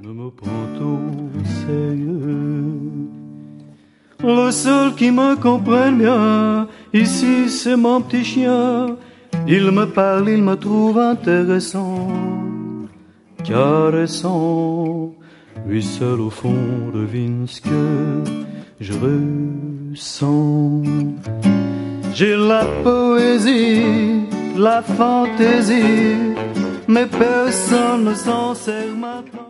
ne me prend au sérieux. Le seul qui me comprenne bien, ici c'est mon petit chien. Il me parle, il me trouve intéressant, caressant. Lui seul au fond devine ce que je ressens. J'ai la poésie, la fantaisie, mais personne ne s'en sert maintenant.